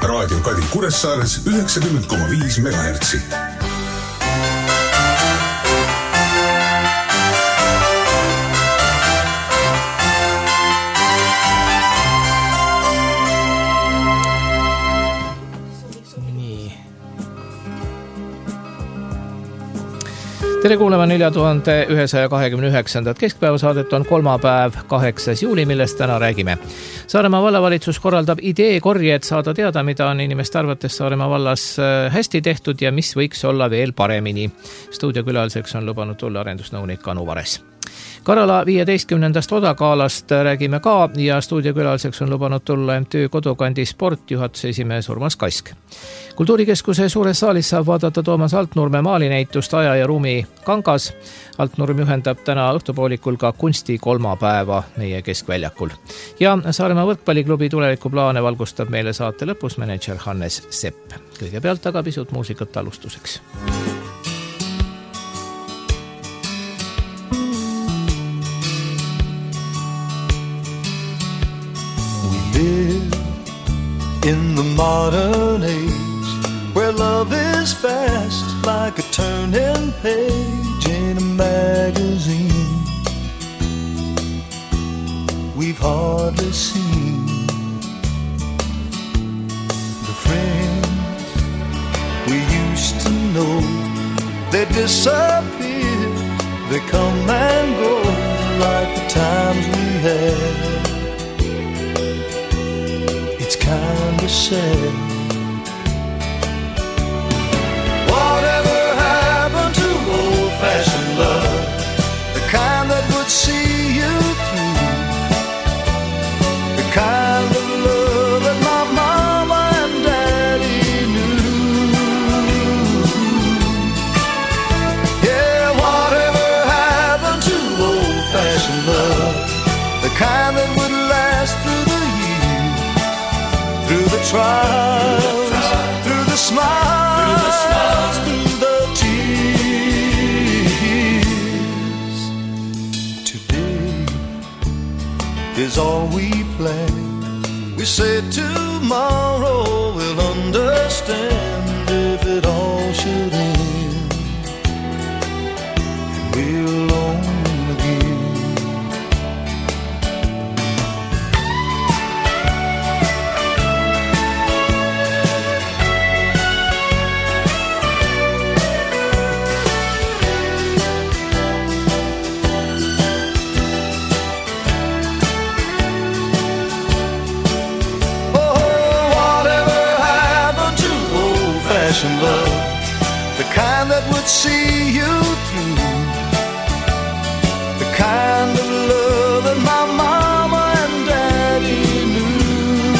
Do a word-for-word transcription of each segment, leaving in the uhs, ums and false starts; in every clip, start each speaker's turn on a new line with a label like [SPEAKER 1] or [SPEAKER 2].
[SPEAKER 1] Raadio Kadi Kuressaares üheksakümmend koma viis megahertsi.
[SPEAKER 2] Tere kuulema nelja tuhande ühesaja kahekümne üheksandat keskpäevasaadet on kolmapäev kaheksas juuli, millest täna räägime. Saaremaa vallavalitsus korraldab ideekorje, et saada teada, mida on inimeste arvates Saaremaa vallas hästi tehtud ja mis võiks olla veel paremini. Stuudiokülaliseks on lubanud tulla arendusnõunik Anu Vares. Karala viieteistkümnendast odakaalast räägime ka ja stuudiokülaliseks on lubanud tulla M T Kodukandi Sport juhatuse esimees Urmas Kask. Kultuurikeskuse suures saalis saab vaadata Toomas Altnurme maalinäitust Aja ja ruumi kangas. Altnurm juhendab täna õhtupoolikul ka kunsti kolmapäeva meie keskväljakul. Ja Saaremaa võrkpalliklubi tulevikuplaane valgustab meile saate lõpus manager Hannes Sepp. Kõigepealt aga pisut muusikat alustuseks.
[SPEAKER 3] In the modern age, where love is fast like a turning page in a magazine, we've hardly seen the friends we used to know. They disappear, they come and go like the times we had. It's kind of sad. Whatever happened to old-fashioned love, the kind that would see you through, the kind of love that my mama and daddy knew. Yeah, whatever happened to old-fashioned love, the kind that would last through the Through the trials, through the smiles, through the tears. Today is all we plan. We say tomorrow we'll understand if it all should end. And we're alone again. Love, the kind that would see you through, the kind of love that my mama and daddy knew.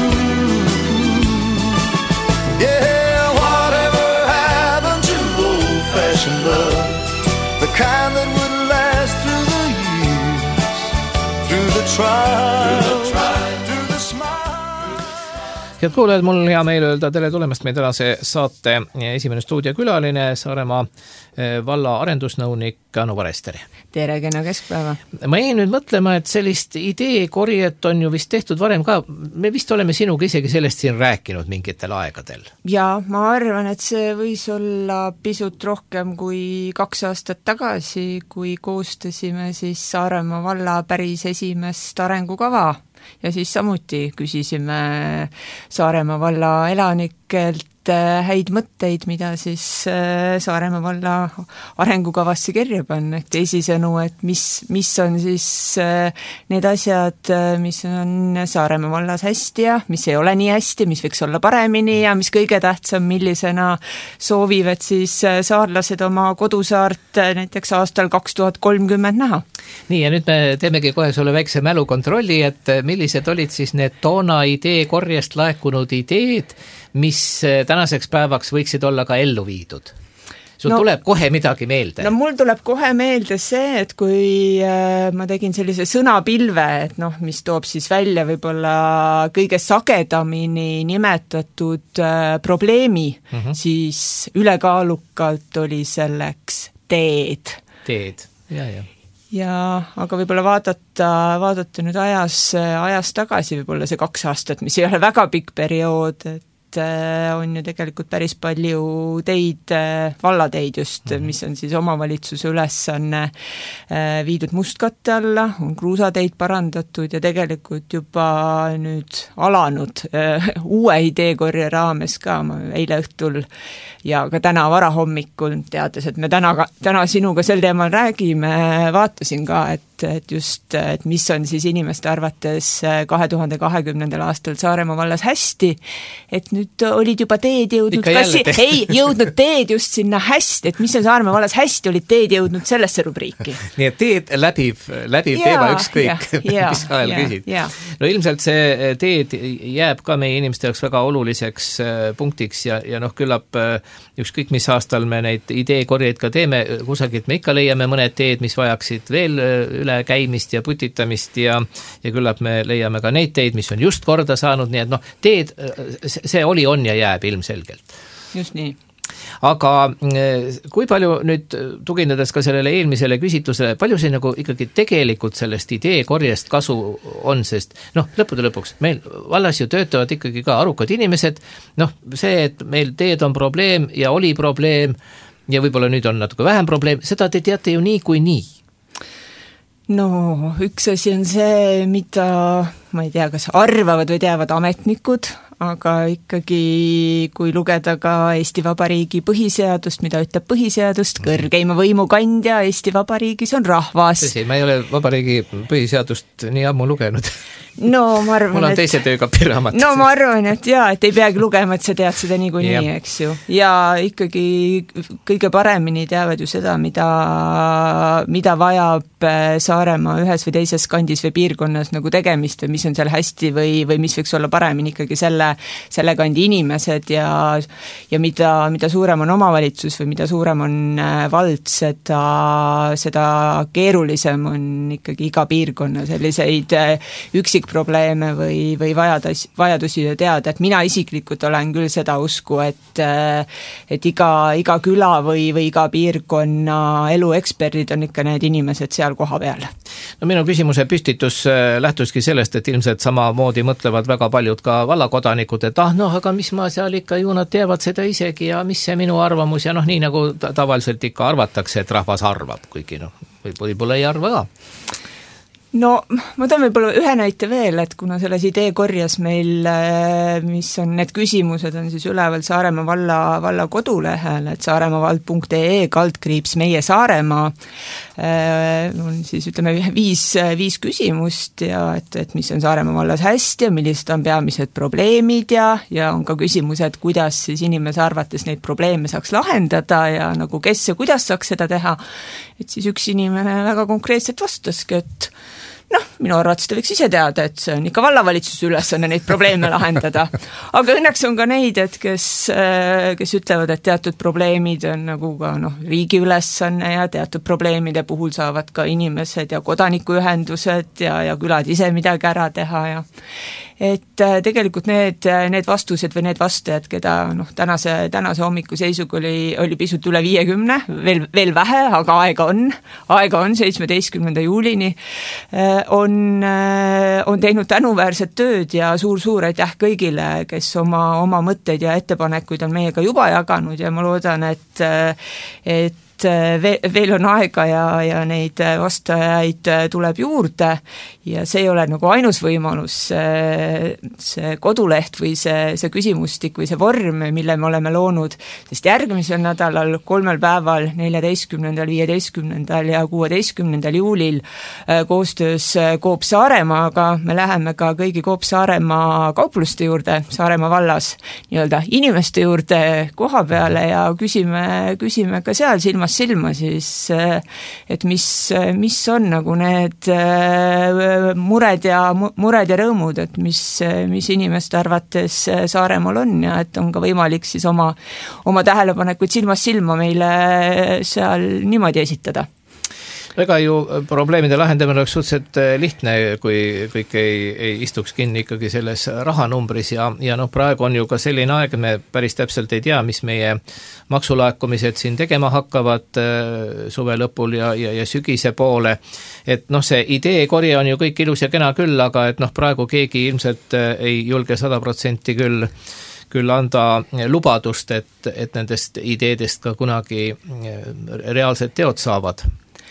[SPEAKER 3] Yeah, whatever happened to old-fashioned love, the kind that would last through the years, through the trials, through the smiles.
[SPEAKER 2] Head kuulajad, mul on hea meel öelda tere tulemast meie tänase saate esimene stuudiokülaline Saaremaa valla arendusnõunik Anu Vares. Tere.
[SPEAKER 4] Tere, kena keskpäeva.
[SPEAKER 2] Ma jäin nüüd mõtlema, et sellist ideekorjet on ju vist tehtud varem ka. Me vist oleme sinuga isegi sellest siin rääkinud mingitel aegadel.
[SPEAKER 4] Ja ma arvan, et see võis olla pisut rohkem kui kaks aastat tagasi, kui koostasime siis Saaremaa valla päris esimest arengukava. Ja siis samuti küsisime Saaremaa valla elanikelt häid mõtteid, mida siis Saaremaa valla arengukavasse kirja panna, ehk teisisõnu, et mis, mis on siis need asjad, mis on Saaremaa vallas hästi ja mis ei ole nii hästi, mis võiks olla paremini ja mis kõige tähtsam, millisena soovivad siis saarlased oma kodusaart näiteks aastal kaks tuhat kolmkümmend näha.
[SPEAKER 2] Nii, ja nüüd me teemegi kohe sulle väikse mälukontrolli, et millised olid siis need toona idee korjest laekunud ideed, mis tänaseks päevaks võiksid olla ka ellu viidud? Sul no, tuleb kohe midagi meelde?
[SPEAKER 4] No mul tuleb kohe meelde see, et kui äh, ma tegin sellise sõnapilve, et noh, mis toob siis välja võib-olla kõige sagedamini nimetatud äh, probleemi, mm-hmm. siis ülekaalukalt oli selleks teed.
[SPEAKER 2] Teed, ja, ja.
[SPEAKER 4] Ja, aga võib-olla vaadata, vaadata nüüd ajas, ajas tagasi võib-olla see kaks aastat, mis ei ole väga pikk periood, et on ju tegelikult päris palju teid, vallateid just, mis on siis omavalitsuse ülesanne viidud mustkatte alla, on kruusateid parandatud ja tegelikult juba nüüd alanud uue ideekorje raames ka, ma eile õhtul ja ka täna varahommikul teades, et me täna, täna sinuga sel teemal räägime, vaatasin ka, et, et just, et mis on siis inimeste arvates kahe tuhande kahekümnendal aastal Saaremaa vallas hästi, et nüüd olid juba teed jõudnud, kas ei jõudnud teed just sinna hästi, et mis on Saaremaa vallas hästi, olid teed jõudnud sellesse rubriiki.
[SPEAKER 2] Nii et teed läbib, läbib teema ükskõik, mis ajal küsid. No ilmselt see teed jääb ka meie inimeste jaoks väga oluliseks punktiks ja, ja noh, küllap ükskõik mis aastal me neid ideekorjeid ka teeme, kusagilt me ikka leiame mõned teed, mis vajaksid veel üle käimist ja putitamist ja, ja küllap me leiame ka neid teid, mis on just korda saanud, nii et noh, teed, see oli, on ja jääb ilmselgelt.
[SPEAKER 4] Just nii.
[SPEAKER 2] Aga kui palju nüüd tuginedes ka sellele eelmisele küsitlusele, palju see nagu ikkagi tegelikult sellest ideekorjest kasu on, sest noh, lõppude lõpuks, meil vallas ju töötavad ikkagi ka arukad inimesed, noh, see, et meil teed on probleem ja oli probleem ja võib-olla nüüd on natuke vähem probleem, seda te teate ju nii kui nii.
[SPEAKER 4] No, üks asi on see, mida, ma ei tea, kas arvavad või teavad ametnikud, aga ikkagi, kui lugeda ka Eesti Vabariigi põhiseadust, mida ütleb põhiseadust, kõrgeima võimukandja Eesti Vabariigis on rahvas.
[SPEAKER 2] Tõsi, ma ei ole Vabariigi põhiseadust nii ammu lugenud.
[SPEAKER 4] No, ma arvan,
[SPEAKER 2] mul on
[SPEAKER 4] et...
[SPEAKER 2] teise tööga piraamat.
[SPEAKER 4] No, ma arvan, et jaa, et ei peagi lugema, et sa tead seda nii kui nii, eks ju. Ja ikkagi kõige paremini teavad ju seda, mida, mida vajab Saaremaa ühes või teises kandis või piirkonnas nagu tegemist või mis on seal hästi või, või mis võiks olla paremini ikkagi selle, selle kandi inimesed ja, ja mida, mida suurem on omavalitsus või mida suurem on vald, seda, seda keerulisem on ikkagi iga piirkonna selliseid üksikprobleeme või, või vajadus, vajadusi teada, et mina isiklikult olen küll seda usku, et, et iga, iga küla või, või iga piirkonna elueksperdid on ikka need inimesed seal koha peal.
[SPEAKER 2] No minu küsimuse püstitus lähtuski sellest, et ilmselt samamoodi mõtlevad väga paljud ka vallakodanikud, et ah, noh, aga mis ma seal ikka, ju nad teavad seda isegi ja mis see minu arvamus ja noh, nii nagu tavaliselt ikka arvatakse, et rahvas arvab, kuigi noh, võib-olla ei arva ka.
[SPEAKER 4] No, ma toon võib-olla ühe näite veel, et kuna selles ideekorjas meil, mis on need küsimused, on siis üleval Saaremaa valla, valla kodulehel, et saaremaavald punkt ee kaldkriips meie Saaremaa, on siis ütleme viis, viis küsimust ja et, et mis on Saaremaa vallas hästi ja millised on peamised probleemid ja, ja on ka küsimused, kuidas siis inimese arvates neid probleeme saaks lahendada ja nagu kes ja kuidas saaks seda teha, et siis üks inimene väga konkreetselt vastaski, et noh, minu arvates ta võiks ise teada, et see on ikka vallavalitsuse ülesanne neid probleeme lahendada. Aga õnneks on ka neid, et kes, kes ütlevad, et teatud probleemid on nagu ka noh, riigi ülesanne ja teatud probleemide puhul saavad ka inimesed ja kodanikuühendused ja, ja külad ise midagi ära teha ja et tegelikult need, need vastused või need vastajad, keda noh, tänase, tänase hommiku seisuga oli, oli pisut üle viiekümne, veel, veel vähe, aga aega on, aega on seitsmeteistkümnenda juulini, on, on teinud tänuväärset tööd ja suur-suur aitäh kõigile, kes oma, oma mõtteid ja ettepanekuid on meiega juba jaganud ja ma loodan, et, et veel on aega ja, ja neid vastajaid tuleb juurde ja see ei ole nagu ainus võimalus, see, see koduleht või see, see küsimustik või see vorm, mille me oleme loonud, sest järgmisel nädalal kolmel päeval, neljateistkümnendal, viieteistkümnendal ja kuueteistkümnendal juulil koostöös Coop Saaremaaga me läheme ka kõigi Coop Saaremaa kaupluste juurde Saaremaa vallas, nii-öelda inimeste juurde koha peale ja küsime, küsime ka seal silmas silma siis, et mis, mis on nagu need mured ja, mured ja rõõmud, et mis, mis inimeste arvates Saaremaal on ja et on ka võimalik siis oma, oma tähelepanekuid silmas silma meile seal niimoodi esitada.
[SPEAKER 2] Ega ju probleemide lahendamine oleks suhteliselt lihtne, kui kõik ei, ei istuks kinni ikkagi selles rahanumbris ja, ja noh, praegu on ju ka selline aeg, me päris täpselt ei tea, mis meie maksulaekumised siin tegema hakkavad suve lõpul ja, ja, ja sügise poole, et noh, see ideekorje on ju kõik ilus ja kena küll, aga et noh, praegu keegi ilmselt ei julge sada protsenti küll küll anda lubadust, et, et nendest ideedest ka kunagi reaalsed teod saavad.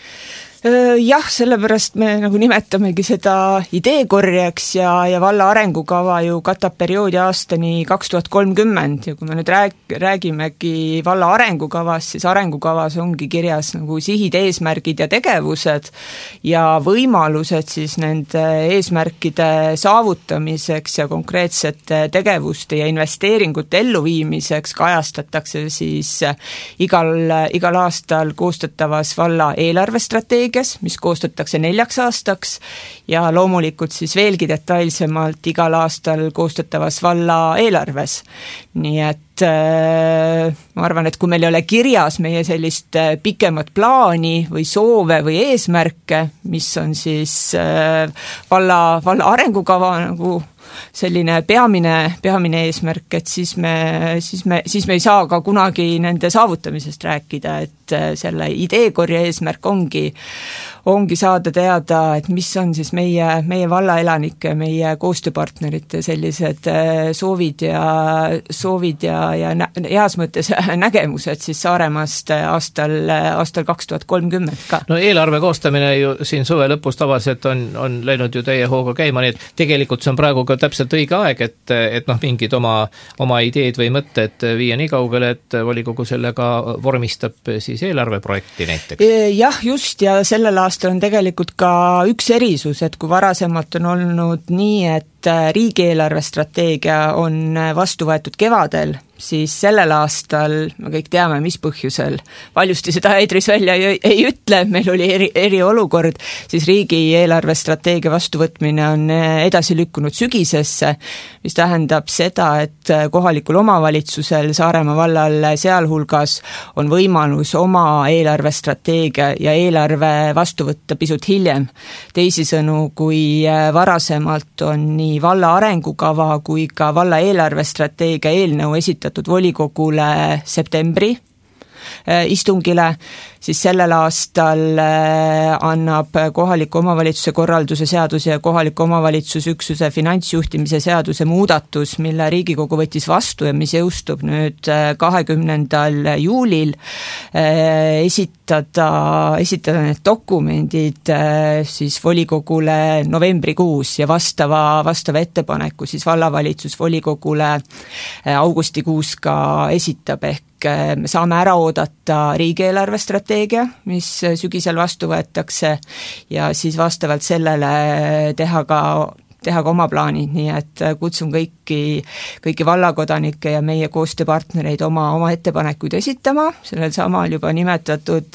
[SPEAKER 4] Jah, sellepärast me nagu nimetamegi seda ideekorjeks ja, ja valla arengukava ju katab perioodi aastani kaks tuhat kolmkümmend ja kui me nüüd rääg, räägimegi valla arengukavast, siis arengukavas ongi kirjas nagu sihid, eesmärgid ja tegevused ja võimalused siis nende eesmärkide saavutamiseks ja konkreetsete tegevuste ja investeeringute elluviimiseks kajastatakse siis igal, igal aastal koostatavas valla eelarvestrateegia, mis koostatakse neljaks aastaks ja loomulikult siis veelgi detailsemalt igal aastal koostatavas valla eelarves. Nii et äh, ma arvan, et kui meil ei ole kirjas meie sellist pikemat plaani või soove või eesmärke, mis on siis äh, valla, valla arengukava nagu selline peamine, peamine eesmärk, et siis me, siis, me, siis me ei saa ka kunagi nende saavutamisest rääkida, et selle ideekorje eesmärk ongi, ongi saada teada, et mis on siis meie, meie vallaelanike, meie koostööpartnerite sellised soovid ja, soovid ja, ja nä, heas mõttes nägemused siis Saaremaast aastal, aastal kaks tuhat kolmkümmend ka.
[SPEAKER 2] No eelarve koostamine ju siin suve lõpus tavaliselt on, on läinud ju teie hooga käima, nii et tegelikult see on praegu ka täpselt õige aeg, et, et noh, mingid oma, oma ideed või mõtted viia nii kaugele, et volikogu sellega vormistab siis eelarveprojekti näiteks.
[SPEAKER 4] Jah, just, ja sellel aastal on tegelikult ka üks erisus, et kui varasemalt on olnud nii, et riigieelarvestrateegia on vastu võetud kevadel, siis sellel aastal, me kõik teame, mis põhjusel, valjusti seda eetris välja ei, ei ütle, meil oli eri, eriolukord, siis riigieelarvestrateegia vastuvõtmine on edasi lükkunud sügisesse, mis tähendab seda, et kohalikul omavalitsusel Saaremaa vallal sealhulgas on võimalus oma eelarvestrateegia ja eelarve vastu võtta pisut hiljem. Teisisõnu, kui varasemalt on nii valla arengukava kui ka valla eelarvestrateegia eelnõu esitatud volikogule septembri istungile, siis sellel aastal annab kohaliku omavalitsuse korralduse seaduse ja kohaliku omavalitsusüksuse finantsjuhtimise seaduse muudatus, mille Riigikogu võttis vastu ja mis jõustub nüüd kahekümnendal juulil, esitada, esitada need dokumendid siis volikogule novembrikuus ja vastava, vastava ettepaneku siis vallavalitsus volikogule augustikuus ka esitab, ehk me saame ära oodata riigieelarvestrateegia, mis sügisel vastu võetakse ja siis vastavalt sellele teha ka teha ka oma plaanid, nii et kutsun kõiki, kõiki vallakodanikke ja meie koostööpartnereid oma, oma ettepanekuid esitama, sellel samal juba nimetatud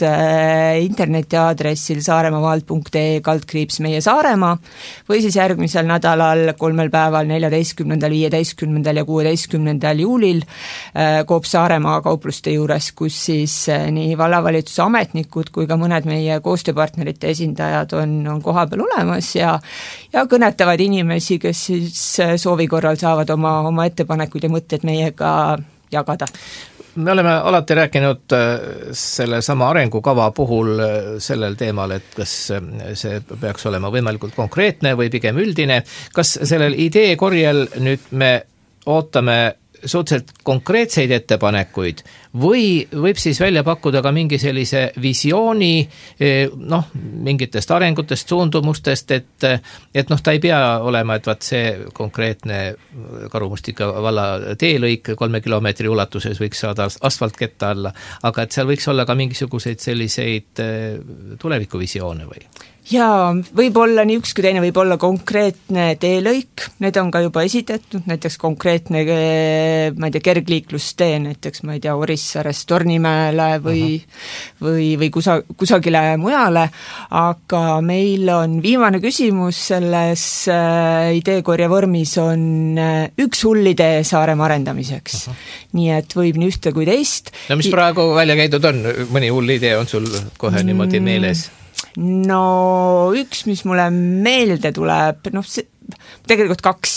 [SPEAKER 4] internetiaadressil saaremaavaalt punkt ee kaldkriips meie Saaremaa või siis järgmisel nädalal kolmel päeval neljateistkümnendal, viieteistkümnendal ja kuueteistkümnendal juulil Coop Saaremaa kaupluste juures, kus siis nii vallavalitsuse ametnikud kui ka mõned meie koostööpartnerite esindajad on, on kohapeal olemas ja, ja kõnetavad inimesi, inimesi, kes siis soovi korral saavad oma, oma ettepanekuid ja mõtted meiega jagada.
[SPEAKER 2] Me oleme alati rääkinud selle sama arengukava puhul sellel teemal, et kas see peaks olema võimalikult konkreetne või pigem üldine. Kas sellel ideekorjel nüüd me ootame suhteliselt konkreetseid ettepanekuid või võib siis välja pakkuda ka mingi sellise visiooni noh, mingitest arengutest, suundumustest, et, et noh, ta ei pea olema, et vaat see konkreetne Karu-Mustika valla teelõik kolme kilomeetri ulatuses võiks saada asfaltketta alla, aga et seal võiks olla ka mingisuguseid selliseid tulevikuvisioone või?
[SPEAKER 4] Jaa, võib olla nii üks kui teine, võib olla konkreetne teelõik, need on ka juba esitatud, näiteks konkreetne, ma ei tea, kergliiklustee, näiteks ma ei tea, Orissaarest Tornimäele või, või, või kusa, kusagile mujale, aga meil on viimane küsimus selles ideekorje vormis on üks hull idee Saaremaa arendamiseks. Aha. Nii et võib nii ühte kui teist.
[SPEAKER 2] No mis praegu välja käidud on, mõni hull idee on sul kohe niimoodi meeles?
[SPEAKER 4] No üks, mis mulle meelde tuleb, noh see, tegelikult kaks.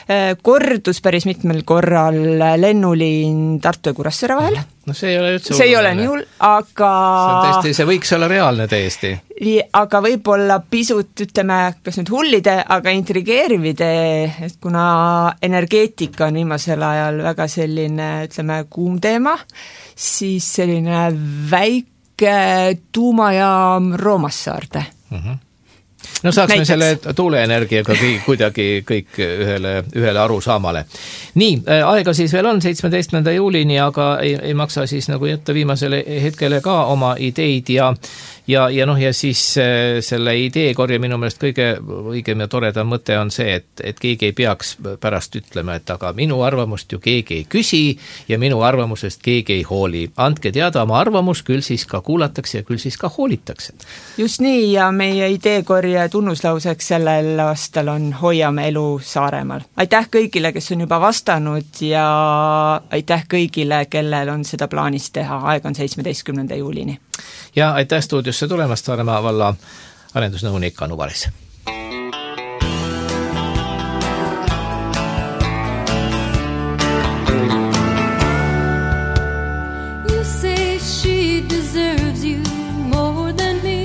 [SPEAKER 4] kordus päris mitmel korral lennuliin Tartu ja Kuressaare vahel.
[SPEAKER 2] No see ei ole üldse
[SPEAKER 4] see ei ole nii hull, aga
[SPEAKER 2] see, on tõesti, see võiks olla reaalne täiesti.
[SPEAKER 4] Aga võib-olla pisut, ütleme, kas nüüd hullide, aga intrigeeriv idee, et kuna energeetika on viimasel ajal väga selline, ütleme, kuum teema, siis selline väike tuumajaam Roomassaarde. Mhm.
[SPEAKER 2] No saaks me selle tuuleenergiaga kõik, kuidagi kõik ühele, ühele arusaamale. Nii, aega siis veel on seitsmeteistkümnenda juulini, aga ei, ei maksa siis nagu jätta viimasele hetkele ka oma ideid ja Ja, ja noh, ja siis selle ideekorje minu meelest kõige õigem ja toredam mõte on see, et, et keegi ei peaks pärast ütlema, et aga minu arvamust ju keegi ei küsi ja minu arvamusest keegi ei hooli. Andke teada oma arvamus, küll siis ka kuulatakse ja küll siis ka hoolitakse.
[SPEAKER 4] Just nii, ja meie ideekorje tunnuslauseks sellel aastal on Hoiame elu Saaremaal. Aitäh kõigile, kes on juba vastanud ja aitäh kõigile, kellel on seda plaanis teha. Aeg on seitsmeteistkümnenda juulini.
[SPEAKER 2] Ja aitäh stuudiosse tulemast, Saaremaa valla arendusnõunik Anu Vares.
[SPEAKER 5] You say she deserves you more than me.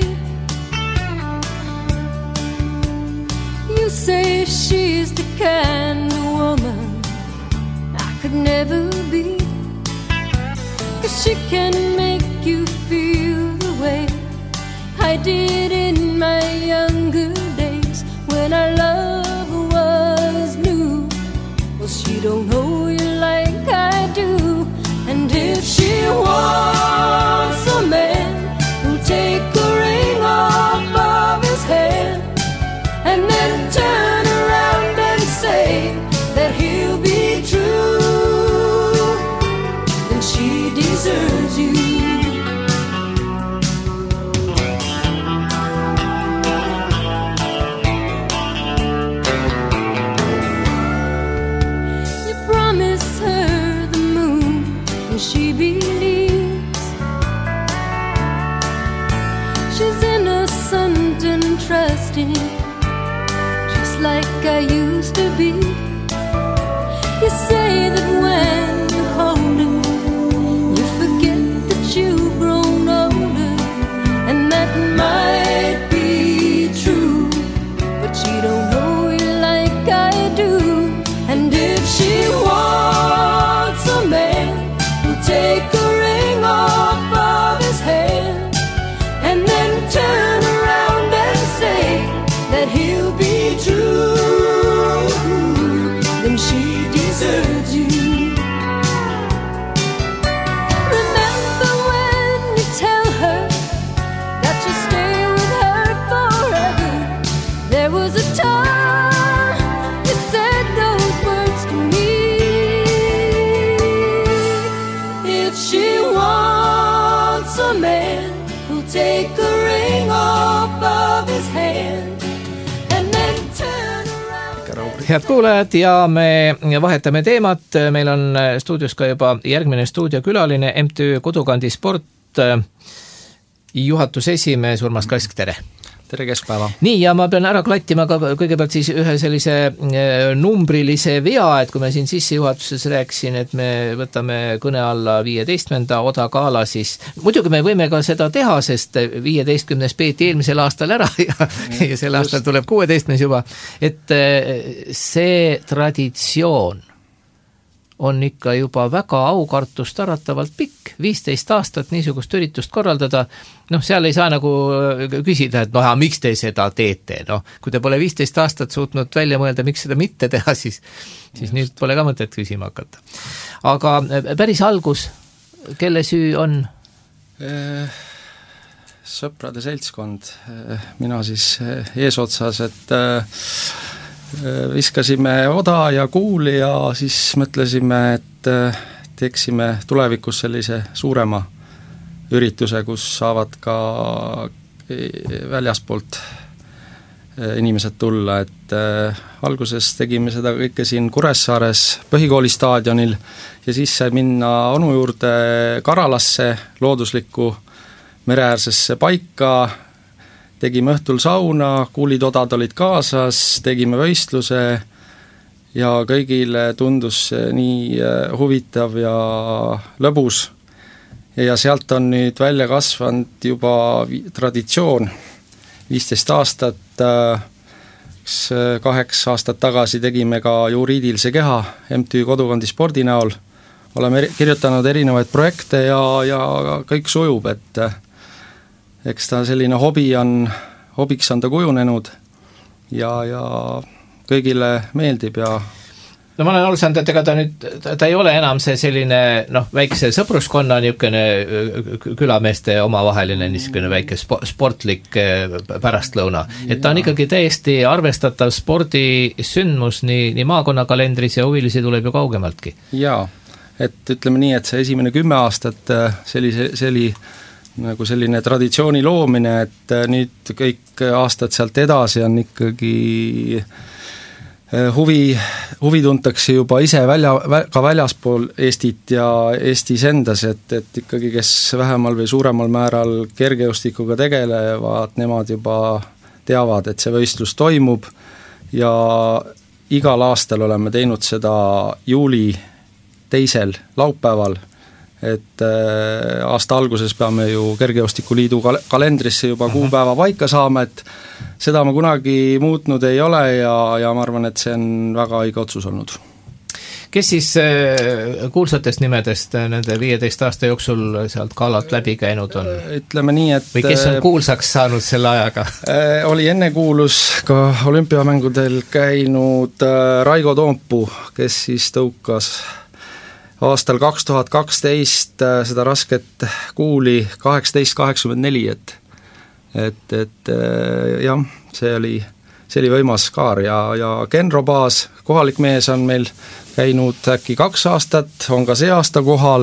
[SPEAKER 5] You say she's the kind of woman I could never be. 'Cause she can make you feel the way I did in my younger days when our love was new. Well, she don't know you like I do. And if she wants a man who'll take a ring off of his hand and then turn around and say that he'll be true, then she deserves you. She believes she's innocent and trusting, just like I used to be. You say that when you hold her, you forget that you've grown older, and that might be true, but she don't know you like I do. And if she wants a man, take a ring off of his hand and then turn around and say that he'll be true, then she deserves you. Remember when you tell her that you'll stay with her forever. There was a time you said those words to me. She wants a man who'll take a ring off of his hand and then turn around.
[SPEAKER 2] Head kuulajad, ja me vahetame teemat. Meil on stuudios ka juba järgmine stuudiokülaline M T Ö Kodukandi Sport juhatuse esimees Urmas Kask, tere!
[SPEAKER 6] Tere keskpäeva.
[SPEAKER 2] Nii, ja ma pean ära klattima ka kõigepealt siis ühe sellise numbrilise vea, et kui me siin sissejuhatuses rääkisin, et me võtame kõne alla viieteistkümnenda Oda Gala, siis muidugi me võime ka seda teha, sest viieteistkümnes peeti eelmisel aastal ära ja, ja sel aastal tuleb kuueteistkümnes juba, et see traditsioon on ikka juba väga aukartust äratavalt pikk, viisteist aastat niisugust üritust korraldada. Noh, seal ei saa nagu küsida, et noh, miks te seda teete? Noh, kui te pole viisteist aastat suutnud välja mõelda, miks seda mitte teha, siis, siis nüüd pole ka mõtet küsima hakata. Aga päris algus, kelle süü on?
[SPEAKER 6] Sõprade seltskond. Mina siis eesotsas, et viskasime oda ja kuuli ja siis mõtlesime, et teeksime tulevikus sellise suurema ürituse, kus saavad ka väljaspoolt inimesed tulla, et alguses tegime seda kõike siin Kuressaares põhikooli staadionil ja siis sai minna onu juurde Karalasse, looduslikku mereäärsesse paika, tegime õhtul sauna, kuulid odad olid kaasas, tegime võistluse ja kõigile tundus nii huvitav ja lõbus ja sealt on nüüd välja kasvanud juba traditsioon, viisteist aastat, kaheksa aastat tagasi tegime ka juriidilise keha M T Kodukondi spordi näol, oleme kirjutanud erinevaid projekte ja, ja kõik sujub, et eks ta selline hobi on, hobiks on ta kujunenud ja, ja kõigile meeldib ja
[SPEAKER 2] no ma olen aru saanud, et ega ta nüüd, ta ei ole enam see selline noh, väikse sõpruskonna niisugune külameeste omavaheline niisugune väike sportlik pärastlõuna, et ta on ikkagi täiesti arvestatav spordisündmus nii, nii maakonnakalendris ja huvilisi tuleb ju kaugemaltki.
[SPEAKER 6] Jaa, et ütleme nii, et see esimene kümme aastat sellise, see oli nagu selline traditsiooni loomine, et nüüd kõik aastad sealt edasi on ikkagi huvi, huvi tuntakse juba ise välja, ka väljaspool Eestit ja Eestis endas, et, et ikkagi kes vähemal või suuremal määral kergejõustikuga tegelevad, nemad juba teavad, et see võistlus toimub ja igal aastal oleme teinud seda juuli teisel laupäeval, et äh, aasta alguses peame ju Kergejõustikuliidu kal- kalendrisse juba kuupäeva paika saama, et seda ma kunagi muutnud ei ole ja, ja ma arvan, et see on väga õige otsus olnud.
[SPEAKER 2] Kes siis äh, kuulsatest nimedest nende viieteist aasta jooksul sealt galalt läbi käinud on?
[SPEAKER 6] Ütleme nii, et
[SPEAKER 2] või kes on kuulsaks saanud selle ajaga?
[SPEAKER 6] Äh, oli ennekuulus ka olümpiamängudel käinud äh, Raigo Toompuu, kes siis tõukas aastal kaks tuhat kaksteist seda rasket kuuli kaheksateist kaheksakümmend neli, et et, et jah, see oli, see oli võimas kaar ja, ja Genro Baas, kohalik mees on meil käinud äkki kaks aastat, on ka see aasta kohal,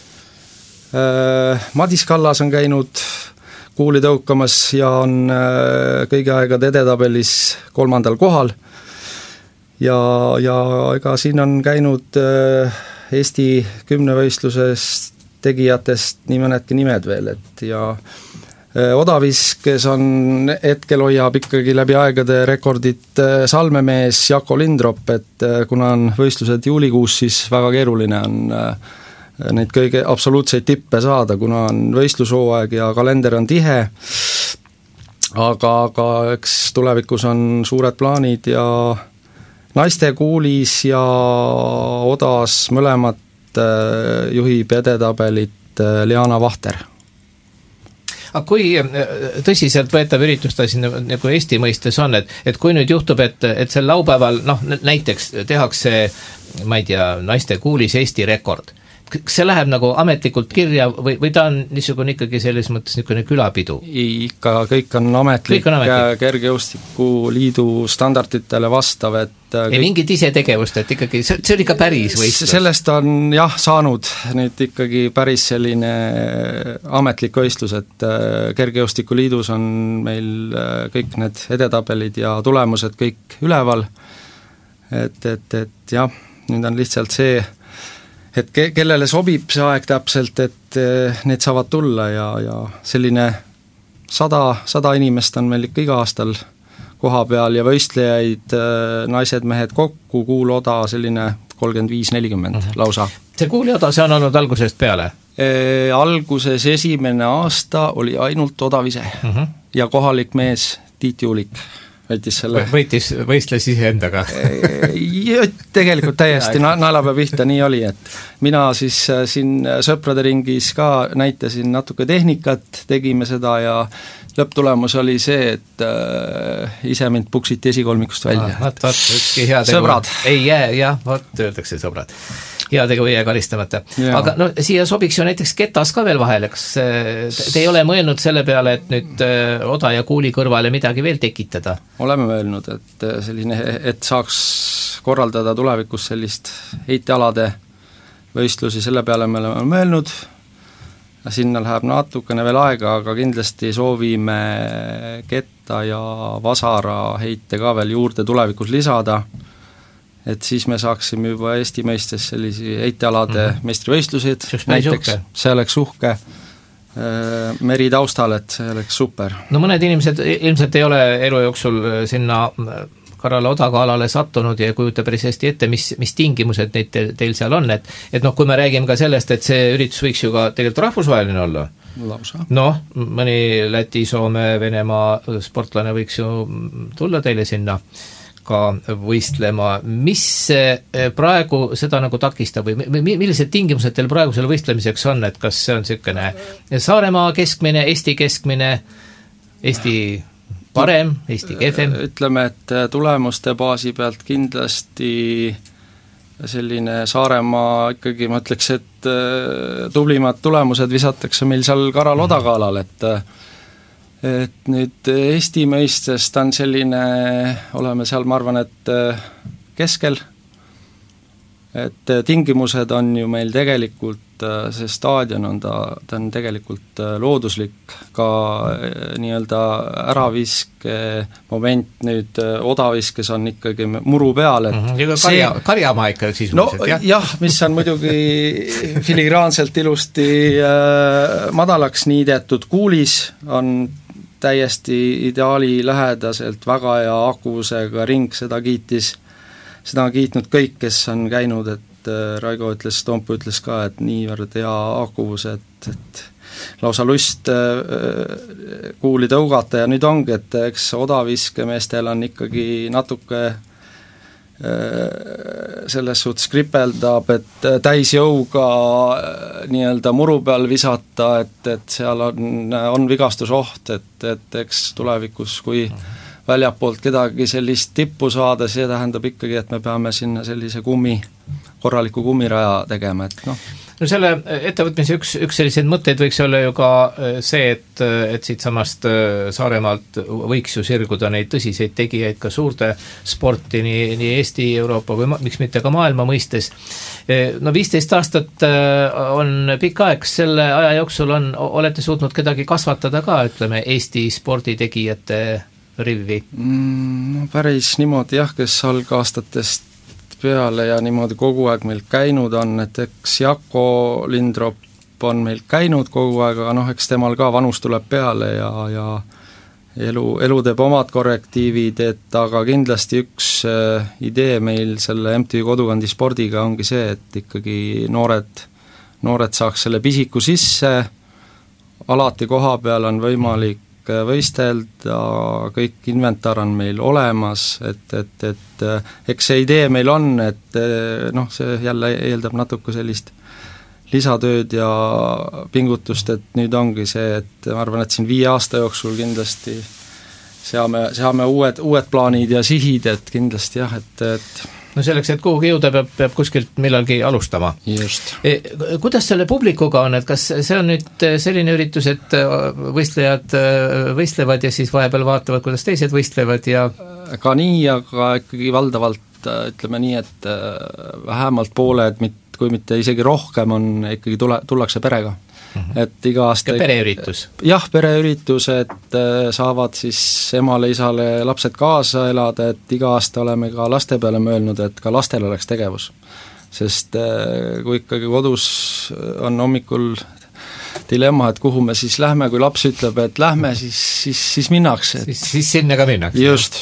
[SPEAKER 6] Madis Kallas on käinud kuuli tõukamas ja on kõigi aegade edetabelis kolmandal kohal ja, ja ega siin on käinud Eesti kümnevõistluses tegijatest nii mõnedki nimed veel, et ja Odavis, kes on hetkel hoiab ikkagi läbi aegade rekordit salmemees Jako Lindrop, et kuna on võistlused juulikuus, siis väga keeruline on neid kõige absoluutseid tippe saada, kuna on võistlushooaeg ja kalender on tihe, aga, aga eks tulevikus on suured plaanid ja naiste kuulis ja odas mõlemat juhib edetabelit Liana Vahter.
[SPEAKER 2] Aga kui tõsiselt võetav üritus ta siin nagu Eesti mõistes on, et, et kui nüüd juhtub, et, et sel laupäeval noh, näiteks tehakse, ma ei tea, naiste kuulis Eesti rekord, kas see läheb nagu ametlikult kirja või, või ta on niisugune ikkagi selles mõttes niisugune külapidu?
[SPEAKER 6] Ikka kõik on ametlik, kõik on ametlik. Kergejõustikuliidu standarditele vastav, et
[SPEAKER 2] ei mingit ise tegevust, et ikkagi see, see on ikka päris võistlus?
[SPEAKER 6] Sellest on jah saanud nüüd ikkagi päris selline ametlik võistlus, et Kergejõustikuliidus on meil kõik need edetabelid ja tulemused kõik üleval, et, et, et jah, nüüd on lihtsalt see et ke- kellele sobib see aeg täpselt, et need saavad tulla ja, ja selline sada, sada inimest on meil ikka iga aastal koha peal ja võistlejaid naised-mehed kokku, kuuloda selline kolmkümmend viis nelikümmend uh-huh. lausa.
[SPEAKER 2] See kuulioda, see on olnud algusest peale?
[SPEAKER 6] E, alguses esimene aasta oli ainult Odav ise uh-huh. ja kohalik mees Tiit Juulik võitis selle
[SPEAKER 2] võitis, võistles ise endaga
[SPEAKER 6] tegelikult täiesti na- naelapea pihta nii oli, et mina siis siin sõprade ringis ka näitasin natuke tehnikat, tegime seda ja lõpptulemus oli see, et äh, ise mind puksiti esikolmikust välja
[SPEAKER 2] ah,. Vaat, vaat, ükski hea tegu
[SPEAKER 6] sõbrad.
[SPEAKER 2] Ei jää, jah, vaat öeldakse sõbrad. Hea tegu ei jää karistamata. Ja. Aga no siia sobiks ju näiteks ketas ka veel vahele, kas te ei ole mõelnud selle peale, et nüüd oda ja kuuli kõrvale midagi veel tekitada?
[SPEAKER 6] Oleme mõelnud, et selline, et saaks korraldada tulevikus sellist heitealade võistlusi, selle peale me oleme mõelnud, sinna läheb natukene veel aega, aga kindlasti soovime ketta ja vasara heite ka veel juurde tulevikus lisada, et siis me saaksime juba Eesti mõistes sellisi heitealade mm-hmm. meistrivõistlused, näiteks see oleks uhke meri taustal, et see oleks super.
[SPEAKER 2] No mõned inimesed ilmselt ei ole elu jooksul sinna Karala odakaalale sattunud ja ei kujuta päris hästi ette, mis, mis tingimused neid teil, teil seal on, et et noh, kui me räägime ka sellest, et see üritus võiks ju ka tegelikult rahvusvaheline olla,
[SPEAKER 6] lausa.
[SPEAKER 2] noh, mõni Läti, Soome, Venemaa sportlane võiks ju tulla teile sinna ka võistlema. Mis praegu seda nagu takistab või millised tingimused teil praegu selle võistlemiseks on, et kas see on niisugune Saaremaa keskmine, Eesti keskmine, Eesti parem, Eesti kehvem?
[SPEAKER 6] Ütleme, et tulemuste baasi pealt kindlasti selline Saaremaa ikkagi, ma ütleks, et tublimad tulemused visatakse meil seal Karal odakaalal, et et nüüd Eesti mõistes ta on selline, oleme seal, ma arvan, et keskel, et tingimused on ju meil tegelikult, see staadion on ta, ta on tegelikult looduslik, ka nii-öelda äraviske moment nüüd odaviskes on ikkagi muru peal, et
[SPEAKER 2] mm-hmm. karja, karjamaa ikka sisuliselt,
[SPEAKER 6] no,
[SPEAKER 2] jah?
[SPEAKER 6] jah, mis on muidugi filigraanselt ilusti äh, madalaks niidetud, kuulis on täiesti ideaali lähedaselt väga hea akuvusega ring, seda kiitis, seda on kiitnud kõik, kes on käinud, et Raigo ütles, Toompu ütles ka, et niivõrd hea akuvus, et, et lausa lust kuuli tõugata ja nüüd ongi, et eks odaviskemeestel on ikkagi natuke selles suhtes kripeldab, et täisjõuga nii-öelda muru peal visata, et, et seal on, on vigastusoht, et, et eks tulevikus, kui väljapoolt kedagi sellist tippu saada, see tähendab ikkagi, et me peame sinna sellise kummi, korraliku kummiraja tegema, et noh.
[SPEAKER 2] No selle ettevõtmise üks, üks selliseid mõtteid võiks olla ju ka see, et, et siit samast Saaremaalt võiks ju sirguda neid tõsiseid tegijaid ka suurte sporti, nii, nii Eesti, Euroopa või ma, miks mitte ka maailma mõistes. No viisteist aastat on pikk aeg, selle aja jooksul on, olete suutnud kedagi kasvatada ka, ütleme, Eesti sporditegijate rivi?
[SPEAKER 6] No päris niimoodi jah, kes algaastatest peale ja niimoodi kogu aeg meil käinud on, et eks Jako Lindrop on meil käinud kogu aeg, aga noh, eks temal ka vanus tuleb peale ja, ja elu, elu teeb omad korrektiivid, et aga kindlasti üks äh, idee meil selle M T V Kodukandi spordiga ongi see, et ikkagi noored, noored saaks selle pisiku sisse, alati koha peal on võimalik võistelda, kõik inventar on meil olemas, et, et, et eks see idee meil on, et noh, see jälle eeldab natuke sellist lisatööd ja pingutust, et nüüd ongi see, et ma arvan, et siin viie aasta jooksul kindlasti seame, seame uued, uued plaanid ja sihid, et kindlasti jah, et, et
[SPEAKER 2] no selleks, et kuhugi jõuda, peab, peab kuskilt millalgi alustama.
[SPEAKER 6] Just.
[SPEAKER 2] E, kuidas selle publikuga on, et kas see on nüüd selline üritus, et võistlejad võistlevad ja siis vahepeal vaatavad, kuidas teised võistlevad ja
[SPEAKER 6] ka nii, aga ikkagi valdavalt ütleme nii, et vähemalt pooled, kui mitte isegi rohkem, on ikkagi tule, tullakse perega. Mm-hmm. Et iga aasta
[SPEAKER 2] ka pereüritus?
[SPEAKER 6] Jah, pereüritus, et saavad siis emale, isale lapsed kaasa elada, et iga aasta oleme ka laste peale mõelnud, et ka lastel oleks tegevus. Sest kui ikkagi kodus on hommikul dilemma, et kuhu me siis lähme, kui laps ütleb, et lähme, siis, siis, siis minnakse.
[SPEAKER 2] Siis, siis sinna ka minnakse.
[SPEAKER 6] Just.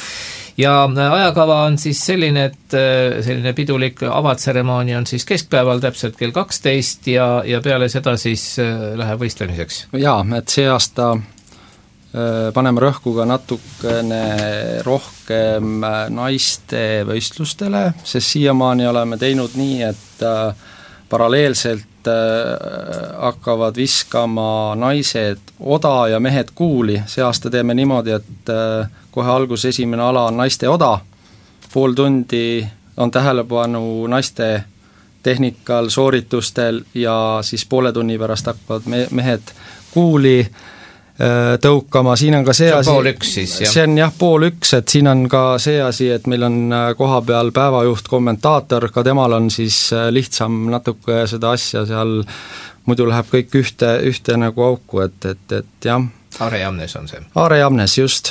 [SPEAKER 2] Ja ajakava on siis selline, et selline pidulik avatseremoonia on siis keskpäeval täpselt kell kaksteist ja, ja peale seda siis läheb võistlemiseks.
[SPEAKER 6] Jaa, et see aasta paneme rõhku ka natukene rohkem naiste võistlustele, sest siiamaani oleme teinud nii, et paralleelselt hakkavad viskama naised oda ja mehed kuuli. See aasta teeme niimoodi, et kohe algus esimene ala on naiste oda, pool tundi on tähelepanu naiste tehnikal, sooritustel ja siis poole tunni pärast hakkavad me- mehed kuuli tõukama, siin on ka see, see asi,
[SPEAKER 2] pool üks siis, jah.
[SPEAKER 6] See on jah, pool üks, et siin on ka see asi, et meil on koha peal päevajuht, kommentaator, ka temal on siis lihtsam natuke seda asja seal, muidu läheb kõik ühte, ühte nagu auku, et, et, et jah.
[SPEAKER 2] Aare Jamnes on see.
[SPEAKER 6] Aare Jamnes, just.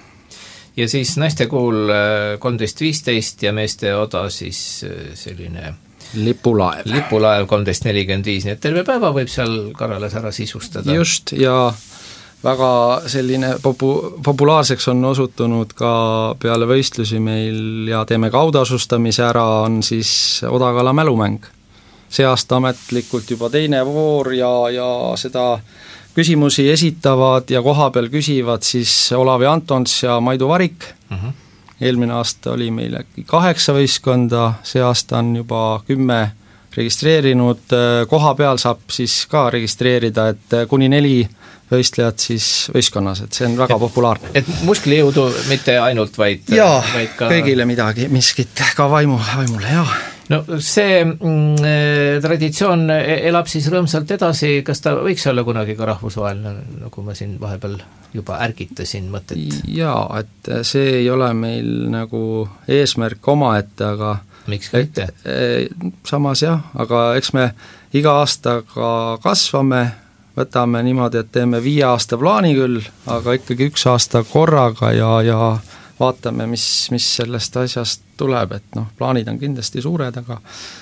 [SPEAKER 2] Ja siis naiste kuul kolmteist viisteist ja meeste oda siis selline
[SPEAKER 6] lipulaev.
[SPEAKER 2] Lipulaev kolmteist nelikümmend viis, nii et terve päeva võib seal Karalas ära sisustada.
[SPEAKER 6] Just, ja väga selline popu-, populaarseks on osutunud ka peale võistlusi meil ja teeme ka autasustamise ära, on siis Odakala mälumäng. See aasta ametlikult juba teine voor ja, ja seda küsimusi esitavad ja koha peal küsivad siis Olavi Antons ja Maidu Varik. Uh-huh. Eelmine aasta oli meil kaheksa võistkonda, see aasta on juba kümme registreerinud, koha peal saab siis ka registreerida, et kuni neli võistlejad siis võistkonnas, et see on väga et, populaarne.
[SPEAKER 2] Et musklijõudu mitte ainult, vaid
[SPEAKER 6] jaa,
[SPEAKER 2] vaid ka...
[SPEAKER 6] kõigile midagi, miskit ka vaimu, vaimule, jah.
[SPEAKER 2] No see mm, traditsioon elab siis rõõmsalt edasi, kas ta võiks olla kunagi ka rahvusvaheline, nagu ma siin vahepeal juba ärgitasin mõtet?
[SPEAKER 6] Jaa, et see ei ole meil nagu eesmärk omaette, aga
[SPEAKER 2] miks ka mitte?
[SPEAKER 6] Samas jah, aga eks me iga aastaga kasvame, võtame niimoodi, et teeme viie aasta plaani küll, aga ikkagi üks aasta korraga ja, ja vaatame, mis, mis sellest asjast tuleb, et noh, plaanid on kindlasti suured, aga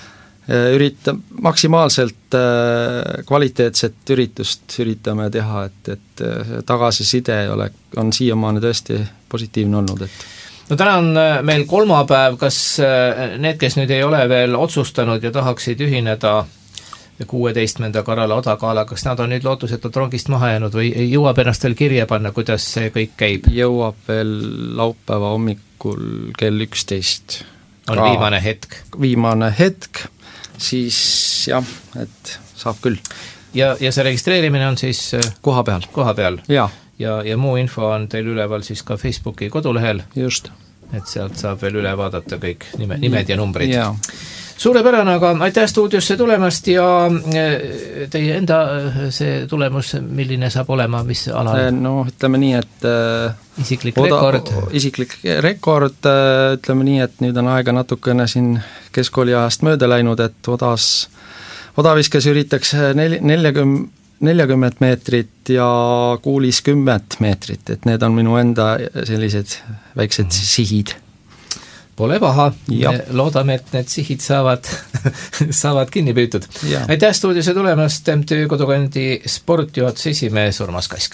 [SPEAKER 6] ürita, maksimaalselt kvaliteetset üritust üritame teha, et, et tagasiside ei ole, on siiamaani tõesti positiivne olnud, et
[SPEAKER 2] no täna on meil kolmapäev, kas need, kes nüüd ei ole veel otsustanud ja tahaksid ühineda kuueteistkümnenda Karala Odakala, kas nad on nüüd lootusetult rongist maha jäänud või jõuab ennast veel kirja panna, kuidas see kõik käib?
[SPEAKER 6] Jõuab veel laupäeva hommikul kell üksteist.
[SPEAKER 2] On Ka viimane hetk?
[SPEAKER 6] Viimane hetk, siis jah, et saab küll.
[SPEAKER 2] Ja, ja see registreerimine on siis
[SPEAKER 6] koha peal.
[SPEAKER 2] Koha peal.
[SPEAKER 6] Ja.
[SPEAKER 2] Ja, ja muu info on teil üleval siis ka Facebooki kodulehel.
[SPEAKER 6] Just.
[SPEAKER 2] Et sealt saab veel üle vaadata kõik nime, nimed ja numbrid.
[SPEAKER 6] Ja.
[SPEAKER 2] Suurepärane, aga aitäh stuudiosse tulemast ja teie enda see tulemus, milline saab olema, mis alal?
[SPEAKER 6] No ütleme nii, et
[SPEAKER 2] isiklik
[SPEAKER 6] oda,
[SPEAKER 2] rekord.
[SPEAKER 6] Isiklik rekord, ütleme nii, et nüüd on aega natukene siin keskkooliajast mööda läinud, et odas, odaviskes üritakse neljakümmet meetrit ja kuulis kümmet meetrit, et need on minu enda sellised väiksed mm. sihid.
[SPEAKER 2] Pole paha, loodame, et need sihid saavad, saavad kinni püütud. Ja. Aitäh stuudiosse tulemast, M T Kodukandi sportjuhatuse esimees Urmas Kask.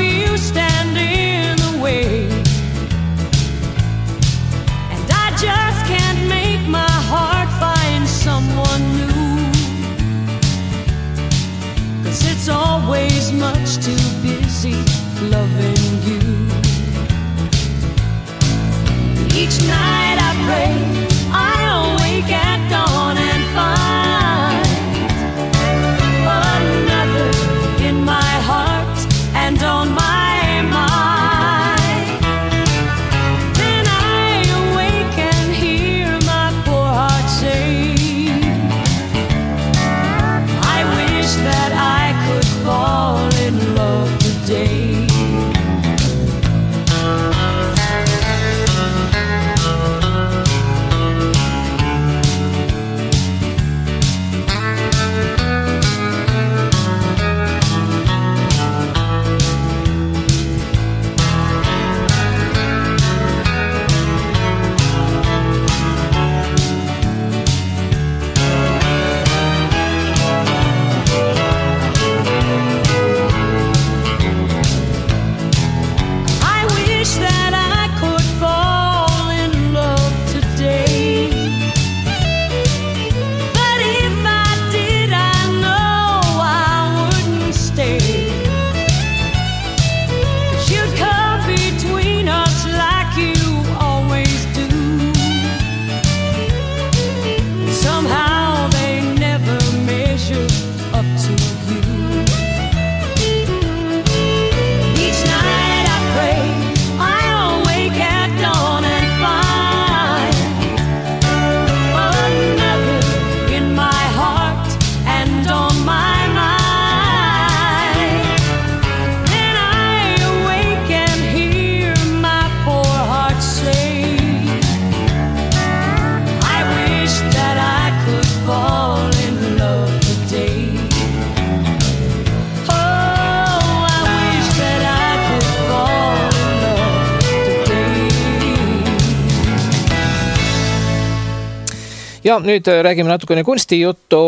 [SPEAKER 7] Just
[SPEAKER 2] Ja nüüd räägime natukene kunstijuttu.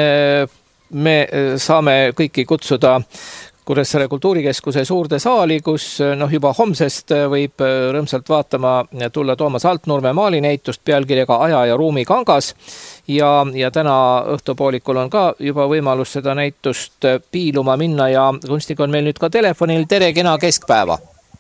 [SPEAKER 2] Me saame kõiki kutsuda Kuressaare kultuurikeskuse suurde saali, kus noh, juba homsest võib rõõmsalt vaatama tulla Toomas Altnurme maalinäitust pealkirjaga Aja ja ruumi kangas. Ja, ja täna õhtupoolikul on ka juba võimalus seda näitust piiluma minna ja kunstnik on meil nüüd ka telefonil. Tere, kena keskpäeva!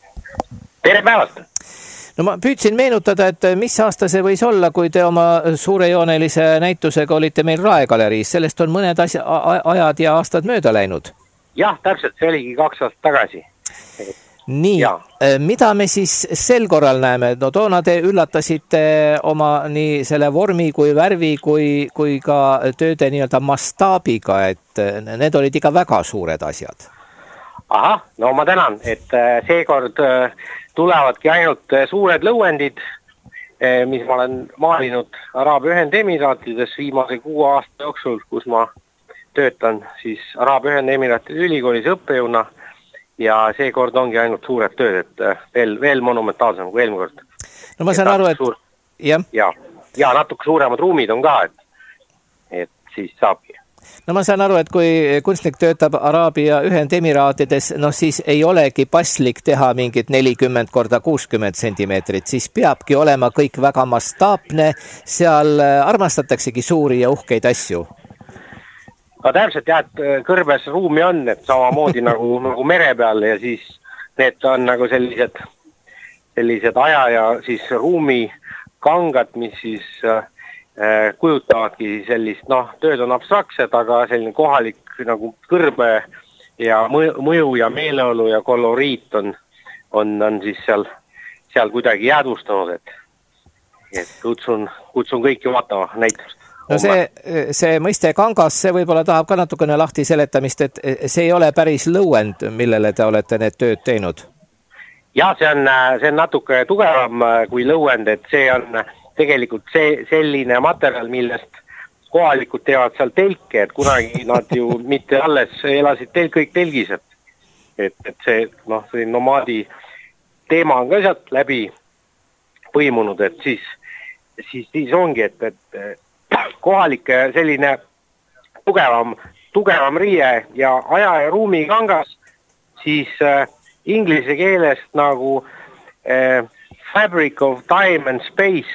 [SPEAKER 7] Tere päevast!
[SPEAKER 2] No ma püüdsin meenutada, et mis aasta see võis olla, kui te oma suurejoonelise näitusega olite meil Raegaleriis. Sellest on mõned asja, ajad ja aastad mööda läinud.
[SPEAKER 7] Jah, täpselt, see oligi kaks aastat tagasi.
[SPEAKER 2] Nii, ja. Mida me siis sel korral näeme? No toona te üllatasite oma nii selle vormi kui värvi kui, kui ka tööde nii-öelda mastaabiga, et need olid ikka väga suured asjad.
[SPEAKER 7] Aha, no ma tänan, et seekord tulevadki ainult suured lõuendid, mis ma olen maalinud Araabia Ühendemiraatides viimase kuue aasta jooksul, kus ma töötan siis Araabia Ühendemiraatide ülikoolis õppejõuna ja seekord ongi ainult suured tööd, et veel, veel monumentaalsem kui eelmine kord.
[SPEAKER 2] No ma saan aru, et...
[SPEAKER 7] Suur...
[SPEAKER 2] Ja.
[SPEAKER 7] Ja, ja natuke suuremad ruumid on ka, et, et siis saabki.
[SPEAKER 2] No ma saan aru, et kui kunstnik töötab Araabia Ühendemiraatides, noh siis ei olegi paslik teha mingit nelikümmend korda kuuskümmend sentimeetrit, siis peabki olema kõik väga mastaapne, seal armastataksegi suuri ja uhkeid asju.
[SPEAKER 7] No täpselt jah, et kõrbes ruumi on, et samamoodi nagu, nagu mere peal ja siis need on nagu sellised, sellised aja ja siis ruumi kangad, mis siis äh, kujutavadki sellist, noh, tööd on abstraktsed, aga selline kohalik nagu kõrbe ja mõju ja meeleolu ja koloriit on, on, on siis seal, seal kuidagi jäädvustanud, et, et kutsun, kutsun kõiki vaatama näitust.
[SPEAKER 2] No see, see mõiste kangas, see võib-olla tahab ka natukene lahti seletamist, et see ei ole päris lõuend, millele te olete need tööd teinud?
[SPEAKER 7] Ja, see on, see on natuke tugevam kui lõuend, et see on tegelikult see, selline materjal, millest kohalikud teevad seal telke, et kunagi nad ju mitte alles elasid tel, kõik telgis, et, et, et see, noh, see nomaadi teema on ka sealt läbi põimunud, et siis, siis, siis ongi, et, et kohalike selline tugevam, tugevam riie ja aja ja ruumi kangas, siis äh, inglise keelest nagu äh, fabric of time and space,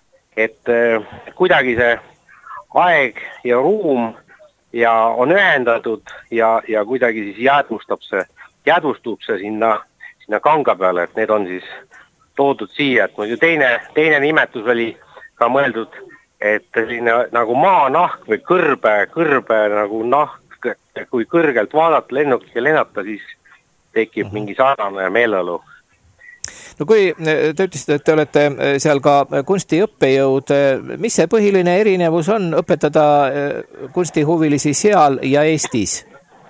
[SPEAKER 7] et äh, kuidagi see aeg ja ruum ja on ühendatud ja, ja kuidagi siis jäädvustab see, jäädvustub see sinna, sinna kanga peale, et need on siis toodud siia, et muidu teine, teine nimetus oli ka mõeldud et selline nagu maanahk või kõrbe, kõrbe nagu nahk, kui kõrgelt vaadata lennukit ja lennata, siis tekib mingi sarnane meeleolu.
[SPEAKER 2] No kui te ütlesite, et te olete seal ka kunstiõppejõud, mis see põhiline erinevus on õpetada kunstihuvilisi seal ja Eestis?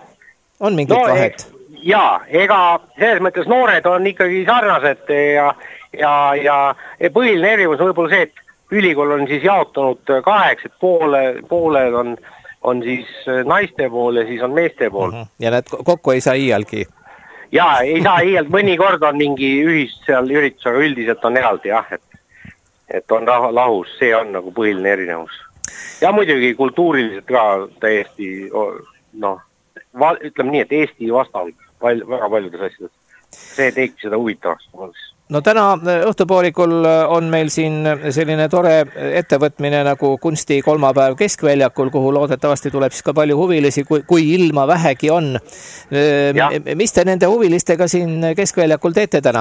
[SPEAKER 2] On mingit no, vahet?
[SPEAKER 7] Jaa, ega selles mõttes noored on ikkagi sarnased ja, ja, ja põhiline erinevus on võib-olla see, et ülikool on siis jaotunud kaheks, et poole, pooled on, on siis naiste pool ja siis on meeste pool. Uh-huh.
[SPEAKER 2] Ja need kokku ei saa iialgi?
[SPEAKER 7] Jaa, ei saa iialt, mõnikord on mingi ühis seal üritus, aga üldiselt on eraldi jah, et, et on lahus, see on nagu põhiline erinevus. Ja muidugi kultuuriliselt ka täiesti, noh, ütleme nii, et Eesti vastand pal- väga paljudes asjades. See teekki seda huvitavaks.
[SPEAKER 2] No täna õhtupoolikul on meil siin selline tore ettevõtmine nagu kunsti kolmapäev Keskväljakul, kuhu loodetavasti tuleb siis ka palju huvilisi, kui, kui ilma vähegi on. Ja. Mis te nende huvilistega siin Keskväljakul teete täna?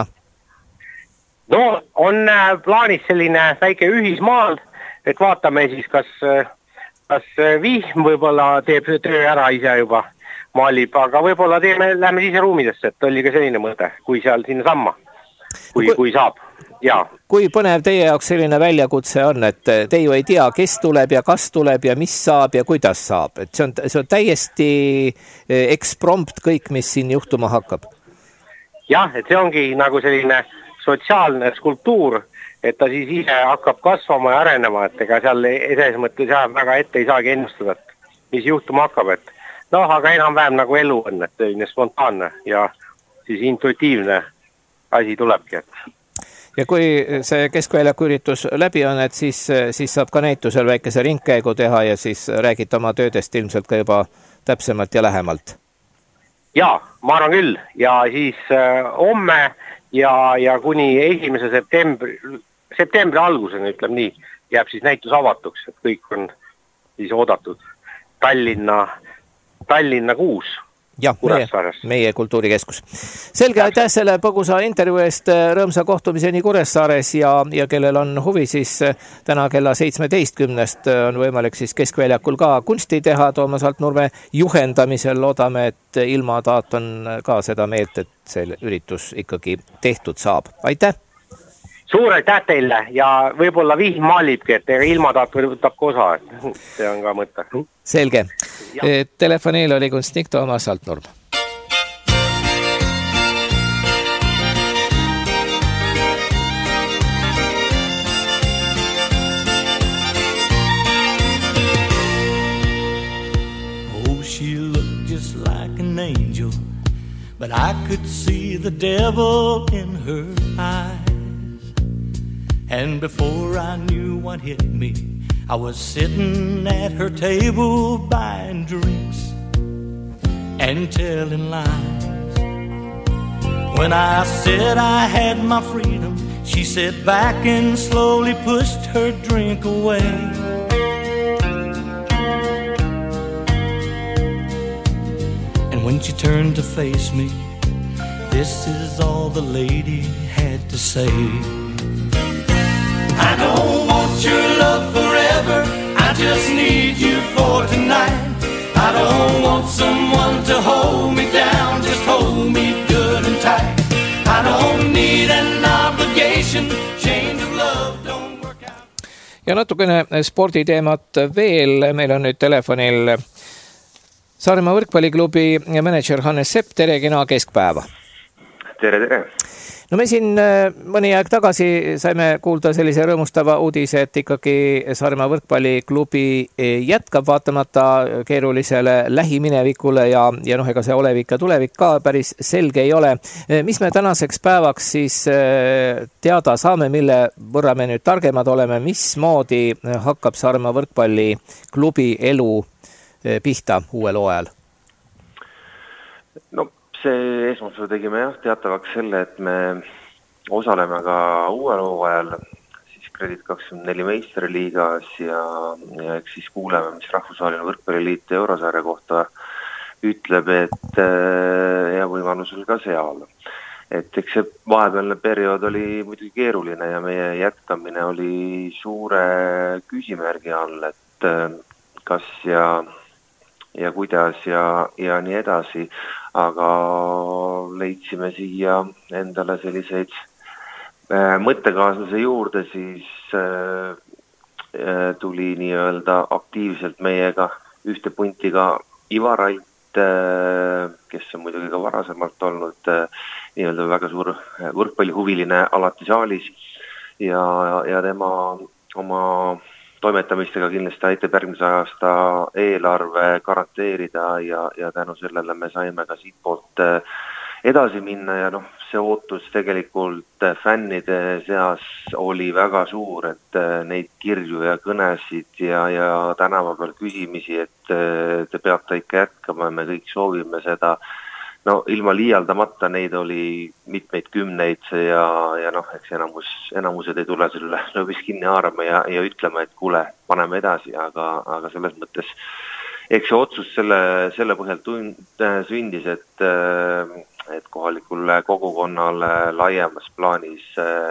[SPEAKER 7] No on plaanis selline väike ühismaal, et vaatame siis, kas, kas Vihm võib-olla teeb töö ära ise juba maalib, aga võib-olla teeme, lähme sise ruumidesse, et oli ka selline mõte, kui seal sinna samma, kui, kui, kui saab. Ja.
[SPEAKER 2] Kui põnev teie jaoks selline väljakutse on, et te ju ei tea, kes tuleb ja kas tuleb ja mis saab ja kuidas saab, et see on, see on täiesti eksprompt kõik, mis siin juhtuma hakkab?
[SPEAKER 7] Jah, et see ongi nagu selline sotsiaalne skulptuur, et ta siis ise hakkab kasvama ja arenema, et ega seal eses mõttes jääb väga ette ei saagi ennustada, mis juhtuma hakkab, et noh, aga enam-vähem nagu elu on, et selline spontaanne ja siis intuitiivne asi tulebki. Et.
[SPEAKER 2] ja kui see keskväljaku üritus läbi on, et siis, siis saab ka näitusel väikese ringkäigu teha ja siis räägid oma töödest ilmselt ka juba täpsemalt ja lähemalt.
[SPEAKER 7] Jaa, ma arvan küll ja siis äh, homme ja, ja kuni esimese septembri, septembri alguseni, ütlem nii, jääb siis näitus avatuks, et kõik on siis oodatud Tallinna, Tallinna kuus.
[SPEAKER 2] Ja, meie, meie kultuurikeskus. Selge, aitäh selle põgusa intervjuu eest, rõõmsa kohtumiseni Kuressaares ja, ja kellel on huvi, siis täna kella seitsmeteistkümnest on võimalik siis keskväljakul ka kunsti teha Toomas Altnurme juhendamisel. Loodame, et ilmataat on ka seda meelt, et see üritus ikkagi tehtud saab. Aitäh!
[SPEAKER 7] Suur aitäh teile ja võib-olla vihm maalibki, et ilmataat võtab kosa, et see on ka mõte.
[SPEAKER 2] Selge. Telefoniil oli kunstnik Toomas Altnurm.
[SPEAKER 3] Oh, she looked just like an angel, but I could see the devil in her eyes. And before I knew what hit me, I was sitting at her table buying drinks and telling lies. When I said I had my freedom, she sat back and slowly pushed her drink away. And when she turned to face me, this is all the lady had to say. I don't want your love forever, I just need you for tonight. I don't want someone to hold me down, just hold me good and tight. I don't need an obligation, chains of love don't work out.
[SPEAKER 2] Ja natukene sporditeemat veel, meil on nüüd telefonil Saaremaa võrkpalliklubi manager Hannes Sepp, tere, kena keskpäeva.
[SPEAKER 8] Tere, tere.
[SPEAKER 2] No me siin mõni aeg tagasi saime kuulda sellise rõõmustava uudise, et ikkagi Saaremaa võrkpalliklubi jätkab vaatamata keerulisele lähiminevikule ja, ja noh, ega see olevik ja tulevik ka päris selge ei ole. Mis me tänaseks päevaks siis teada saame, mille võrra me nüüd targemad oleme, mismoodi hakkab Saaremaa võrkpalliklubi elu pihta uuel hooajal?
[SPEAKER 8] No see esmaspäev tegime jah teatavaks selle, et me osaleme ka uuel hooajal siis Kredit kakskümmend neli meistriliigas ja, ja eks siis kuuleme, mis Rahvusvaheline võrkpalliliit Eurosarja kohta ütleb, et ja võimalusel ka seal. Et eks see vahepealne periood oli muidugi keeruline ja meie jätkamine oli suure küsimärgi all, et kas ja ja kuidas ja, ja nii edasi, aga leidsime siia endale selliseid äh, mõttekaaslase juurde, siis äh, tuli nii-öelda aktiivselt meiega ühte puntiga Ivar Ait, äh, kes on muidugi ka varasemalt olnud äh, nii-öelda väga suur võrkpallihuviline alati saalis ja, ja tema oma toimetamistega kindlasti aitab järgmise aasta eelarve garanteerida ja, ja tänu sellele me saime ka siit poolt edasi minna ja noh, see ootus tegelikult fännide seas oli väga suur, et neid kirju ja kõnesid ja, ja tänava peal küsimisi, et te peate ikka jätkama, me kõik soovime seda. No ilma liialdamata neid oli mitmeid kümneid ja, ja noh, eks enamus, enamused ei tule selle lõbis kinni haarama ja, ja ütlema, et kuule, paneme edasi, aga, aga selles mõttes eks see otsus selle, selle põhjal tund, sündis, et, et kohalikule kogukonnale laiemas plaanis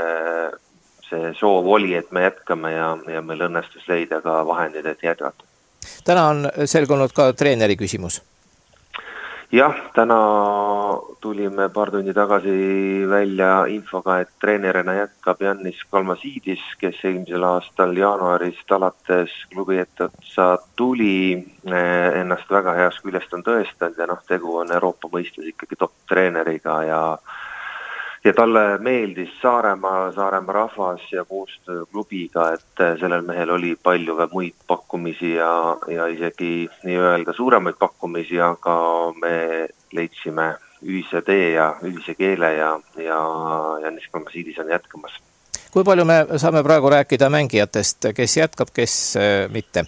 [SPEAKER 8] see soov oli, et me jätkame ja, ja meil õnnestus leida ka vahendid, et jätkata.
[SPEAKER 2] Täna on selgunud ka treeneri küsimus.
[SPEAKER 8] Jah, täna tulime paar tundi tagasi välja infoga, et treenerina jätkab Jannis Kalmasiidis, kes eelmisel aastal jaanuarist alates klubi etteotsa tuli, ennast väga heas küljest on tõestanud ja noh, tegu on Euroopa mõistes ikkagi top treeneriga ja ja talle meeldis Saaremaa, Saaremaa rahvas ja koostöö klubiga, et sellel mehel oli palju muid pakkumisi ja, ja isegi nii-öelda suuremaid pakkumisi, aga me leidsime ühise tee ja ühise keele ja, ja Jannis Kalmasiidis on jätkamas.
[SPEAKER 2] Kui palju me saame praegu rääkida mängijatest, kes jätkab, kes mitte?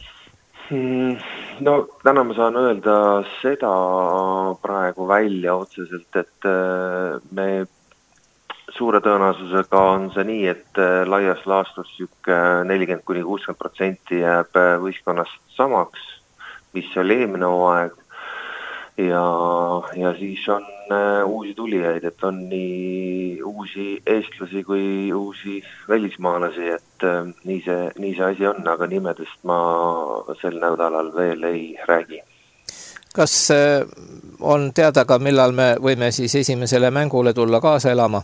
[SPEAKER 8] No täna ma saan öelda seda praegu välja otseselt, et me suure tõenäosusega on see nii, et laias laastus nelikümmend kuni kuuskümmend protsenti jääb võistkonnast samaks, mis oli eelmine hooaeg. Ja, ja siis on äh, uusi tulijaid, et on nii uusi eestlasi kui uusi välismaalasi, et äh, nii, see, nii see asi on, aga nimedest ma sel nädalal veel ei räägi.
[SPEAKER 2] Kas äh, on teada ka, millal me võime siis esimesele mängule tulla kaasa elama?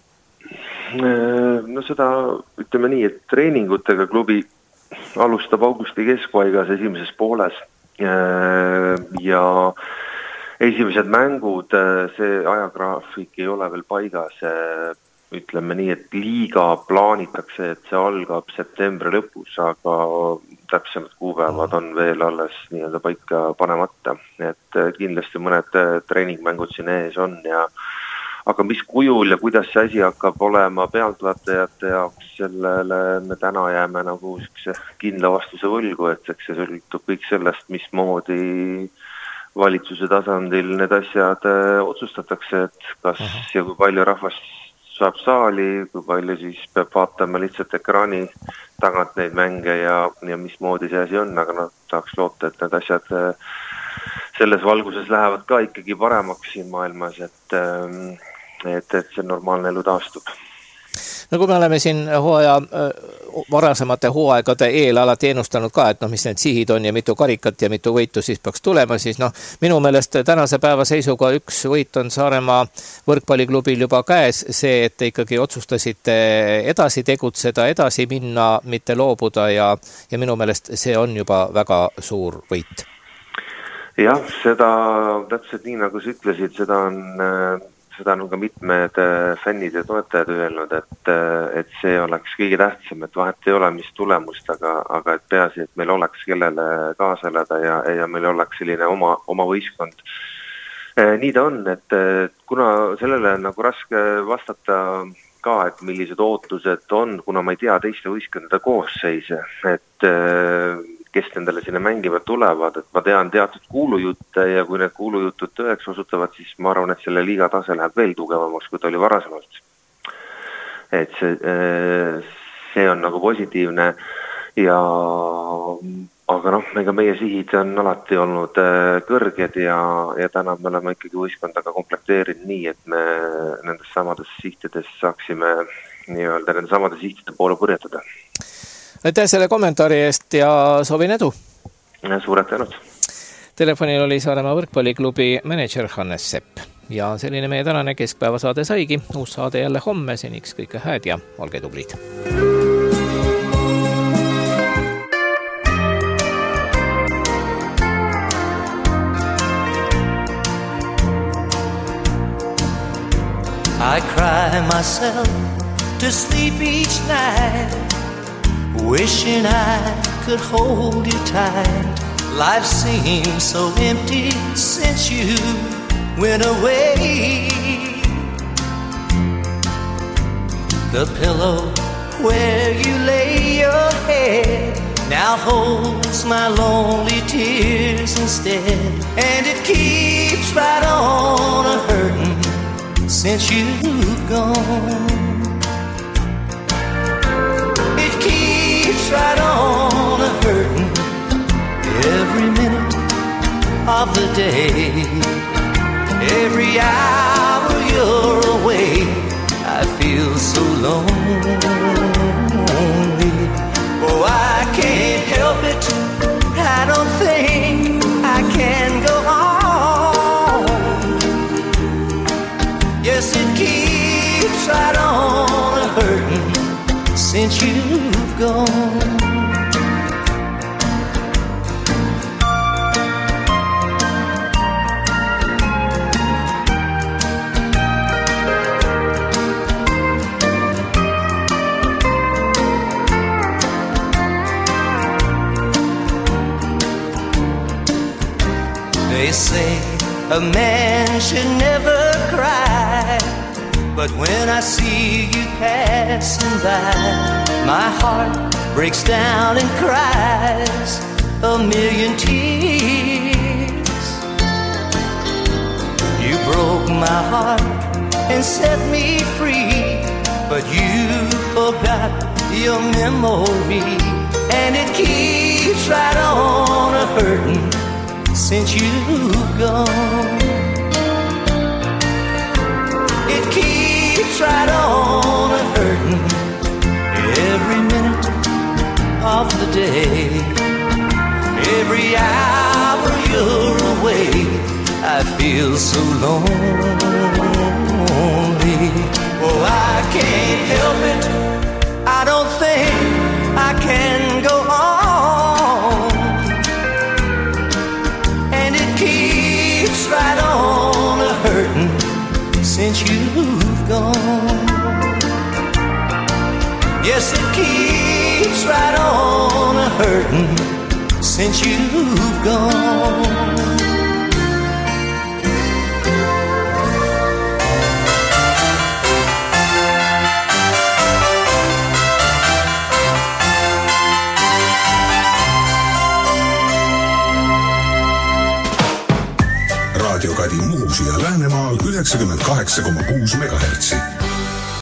[SPEAKER 8] No seda ütleme nii, et treeningutega klubi alustab augusti keskpaigas esimeses pooles äh, ja esimesed mängud, see ajagraafik ei ole veel paigas, ütleme nii, et liiga plaanitakse, et see algab septembri lõpus, aga täpsemad kuupäevad on veel alles nii-öelda paika panemata, et kindlasti mõned treeningmängud siin ees on ja aga mis kujul ja kuidas see asi hakkab olema pealtvaatajate jaoks, sellele me täna jääme nagu kindla vastuse võlgu, et see sõltub kõik sellest, mismoodi valitsuse tasandil need asjad äh, otsustatakse, et kas Aha. ja kui palju rahvast saab saali, kui palju siis peab vaatama lihtsalt ekraani tagant neid mänge ja, ja mismoodi see asi on, aga noh, tahaks loota, et need asjad äh, selles valguses lähevad ka ikkagi paremaks siin maailmas, et, äh, et, et see normaalne elu taastub.
[SPEAKER 2] No kui me oleme siin hooaja, varasemate hooaegade eel alati ennustanud ka, et noh, mis need sihid on ja mitu karikat ja mitu võitu siis peaks tulema, siis noh, minu meelest tänase päeva seisuga üks võit on Saaremaa võrkpalliklubil juba käes, see, et te ikkagi otsustasite edasi tegutseda, edasi minna, mitte loobuda ja, ja minu meelest see on juba väga suur võit.
[SPEAKER 8] Jah, seda täpselt nii nagu sa ütlesid, seda on seda on ka mitmed fännid ja toetajad öelnud, et, et see oleks kõige tähtsam, et vahet ei ole, mis tulemust, aga, aga et peaasi, et meil oleks kellele kaaseleda ja, ja meil oleks selline oma, oma võistkond. Nii ta on, et kuna sellele on nagu raske vastata ka, et millised ootused on, kuna ma ei tea teiste võistkondade koosseise, et kes nendele sinna mängivad tulevad, et ma tean teatud kuulujutte ja kui need kuulujutud tõeks osutavad, siis ma arvan, et selle liiga tase läheb veel tugevamaks, kui ta oli varasemalt. Et see, see on nagu positiivne ja aga noh, ega meie sihid on alati olnud kõrged ja, ja täna me oleme ikkagi võistkondaga komplekteerinud nii, et me nendes samades sihtides saaksime nii-öelda nende samade sihtide poole purjetada.
[SPEAKER 2] Aitäh selle kommentaari eest ja soovin edu.
[SPEAKER 8] Suured tänud.
[SPEAKER 2] Telefonil oli Saaremaa võrkpalliklubi manager Hannes Sepp. Ja selline meie tänane keskpäevasaade saigi. Uus saade jälle homme, seniks kõike hääd ja olge tublid.
[SPEAKER 3] I cry myself to sleep each night, wishing I could hold you tight. Life seems so empty since you went away. The pillow where you lay your head now holds my lonely tears instead. And it keeps right on a-hurting since you've gone. Right on a hurting every minute of the day. Every hour you're away, I feel so lonely. Oh, I can't help it, I don't think I can go on. Yes, it keeps right on a hurting since you've gone. They say a man should never cry But when I see you passing by, my heart breaks down and cries a million tears. You broke my heart and set me free, but you forgot your memory, and it keeps right on a hurting since you've gone. It keeps right on a hurting every minute of the day. Every hour you're away, I feel so lonely. Oh, I can't help it, I don't think I can go on. And it keeps right on a hurting since you've gone. Yes, it keeps right on a hurting since you've gone.
[SPEAKER 1] Raadio Kadi Muhusi ja Läänemaal üheksakümmend kaheksa koma kuus megahertsi.